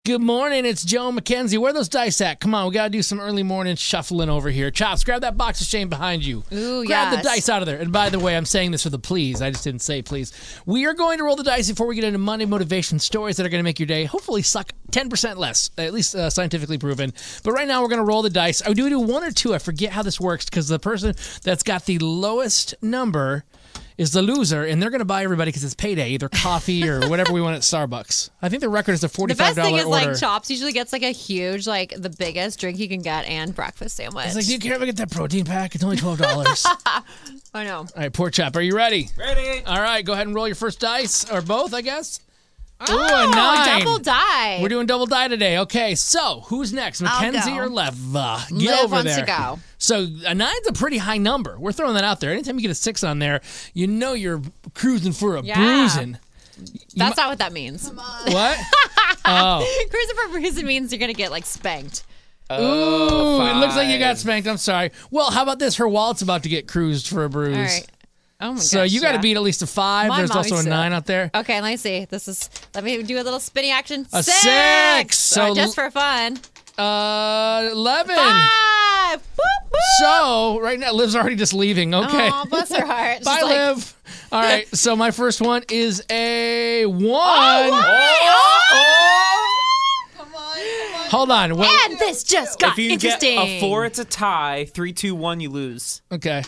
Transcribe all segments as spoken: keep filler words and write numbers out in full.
Good morning, it's Joe McKenzie. Where are those dice at? Come on, we got to do some early morning shuffling over here. Chops, grab that box of shame behind you. Ooh, grab yes. the dice out of there. And by the way, I'm saying this for the please. I just didn't say please. We are going to roll the dice before we get into Monday motivation stories that are going to make your day hopefully suck ten percent less, at least uh, scientifically proven. But right now, we're going to roll the dice. Oh, do we do one or two? I forget how this works because the person that's got the lowest number is the loser, and they're going to buy everybody because it's payday, either coffee or whatever we want at Starbucks. I think the record is a forty-five dollars order. The best thing is, like, Chops usually gets, like, a huge, like, the biggest drink you can get and breakfast sandwich. It's like, do you care if I get that protein pack? It's only twelve dollars. I know. All right, poor Chop, are you ready? Ready. All right, go ahead and roll your first dice, or both, I guess. Oh, Ooh, a nine. double die. We're doing double die today. Okay, so who's next? Mackenzie or Lev? Uh, get Liv over wants there. to go. So a nine's a pretty high number. We're throwing that out there. Anytime you get a six on there, you know you're cruising for a Yeah. bruising. That's not what that means. What? Oh. Cruising for bruising means you're going to get, like, spanked. Ooh, it looks like you got five. spanked. I'm sorry. Well, how about this? Her wallet's about to get cruised for a bruise. All right. Oh, my So gosh, you got to yeah. beat at least a five. My There's also a mommy's nine so- out there. Okay, let me see. This is, let me do a little spinning action. A six. six. So So just for fun. Uh, eleven. Five. Boop, boop. So right now, Liv's already just leaving. Okay. Aw, bless her heart. She's Bye, like, Liv. All right. So my first one is a one. Hold on. Wait. And this just got If you interesting. get a four, it's a tie. Three, two, one, you lose. Okay.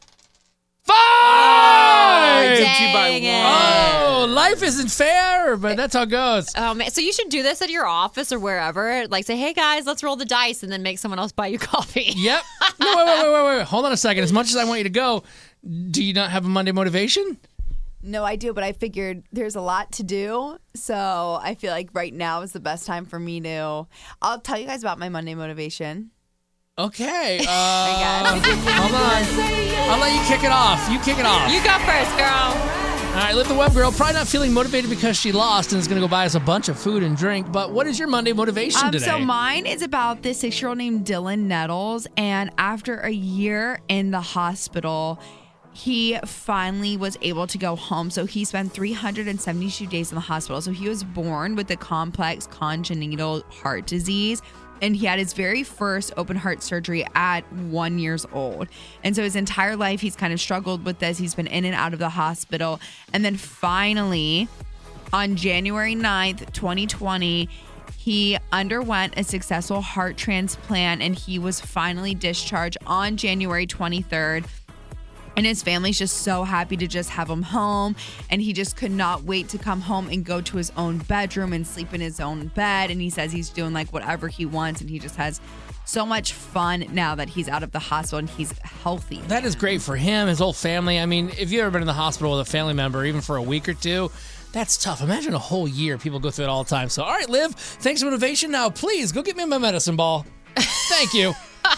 Five. Did dang you by it. one? Oh, life isn't fair, but that's how it goes. Oh man! So you should do this at your office or wherever. Like, say, "Hey guys, let's roll the dice," and then make someone else buy you coffee. Yep. No, wait, wait, wait, wait, wait. Hold on a second. As much as I want you to go, do you not have a Monday motivation? No, I do, but I figured there's a lot to do. So I feel like right now is the best time for me to. I'll tell you guys about my Monday motivation. Okay. Uh, guess. hold on. I'll let you kick it off. You kick it off. You go first, girl. All right, Liv the Web Girl, probably not feeling motivated because she lost and is going to go buy us a bunch of food and drink. But what is your Monday motivation Um, today? so mine is about this six-year-old named Dylan Nettles, and after a year in the hospital, he finally was able to go home. So he spent three hundred seventy-two days in the hospital. So he was born with a complex congenital heart disease. And he had his very first open heart surgery at one years old. And so his entire life, he's kind of struggled with this. He's been in and out of the hospital. And then finally, on January ninth, twenty twenty, he underwent a successful heart transplant and he was finally discharged on January twenty-third. And his family's just so happy to just have him home. And he just could not wait to come home and go to his own bedroom and sleep in his own bed. And he says he's doing like whatever he wants. And he just has so much fun now that he's out of the hospital and he's healthy. That is great for him, his whole family. I mean, if you've ever been in the hospital with a family member, even for a week or two, that's tough. Imagine a whole year. People go through it all the time. So, all right, Liv, thanks for motivation. Now, please go get me my medicine ball. Thank you.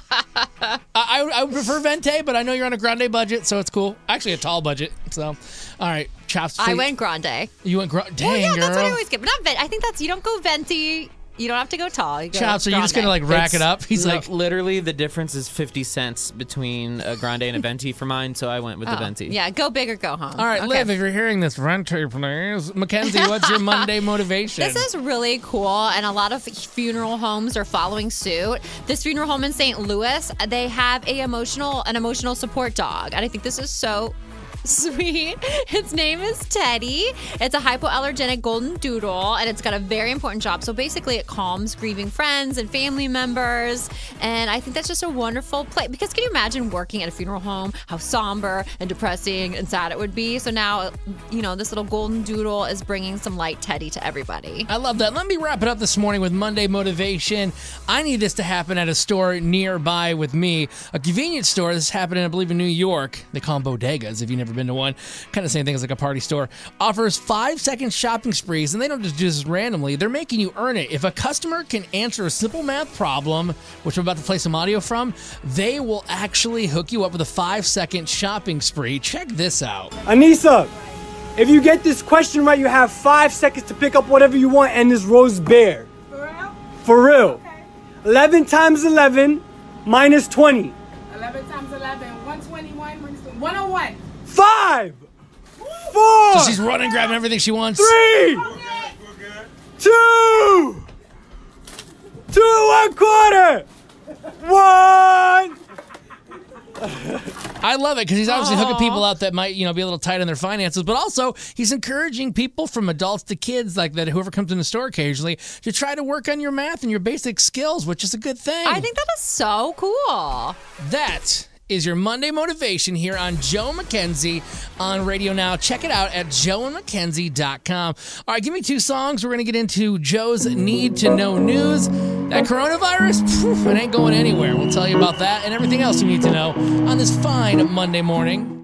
I, I I would prefer Vente, but I know you're on a grande budget, so it's cool. Actually, a tall budget. So, all right, Chops. I please- went grande. You went grande. Dang, Well, yeah, girl. that's what I always get. But not venti. I think that's, you don't go venti. You don't have to go tall. You go Chops, are you just grande. gonna like rack It's- it up? He's no, like, literally, the difference is fifty cents between a grande and a venti for mine, so I went with the Oh, venti. yeah, go big or go home. all right, Okay. Liv, if you're hearing this, Vente, please. Mackenzie, what's your Monday motivation? This is really cool, and a lot of funeral homes are following suit. This funeral home in Saint Louis, they have a emotional an emotional support dog, and I think this is so sweet. Its name is Teddy. It's a hypoallergenic golden doodle, and it's got a very important job. So basically, it calms grieving friends and family members, and I think that's just a wonderful play. Because can you imagine working at a funeral home, how somber and depressing and sad it would be? So now, you know, this little golden doodle is bringing some light Teddy to everybody. I love that. Let me wrap it up this morning with Monday motivation. I need this to happen at a store nearby with me. A convenience store. This happened, I believe, in New York. They call them bodegas if you've never been to one. Kind of same thing as like a party store. Offers five second shopping sprees, and they don't just do this randomly. They're making you earn it. If a customer can answer a simple math problem, which I'm about to play some audio from, they will actually hook you up with a five second shopping spree. Check this out. Anissa, if you get this question right, you have five seconds to pick up whatever you want and this roast bear. For real? For real. Okay. eleven times eleven minus twenty. eleven times eleven, one twenty-one minus twenty. one oh one. Five. Four. So she's running, grabbing everything she wants. Three. Two. One quarter. One. I love it because he's obviously hooking people up that might, you know, be a little tight on their finances, but also he's encouraging people from adults to kids, like that, whoever comes in the store occasionally, to try to work on your math and your basic skills, which is a good thing. I think that is so cool. That is your Monday motivation here on Joe McKenzie on Radio Now. Check it out at joe and mackenzie dot com. All right, give me two songs. We're going to get into Joe's Need to Know News. That coronavirus, phew, it ain't going anywhere. We'll tell you about that and everything else you need to know on this fine Monday morning.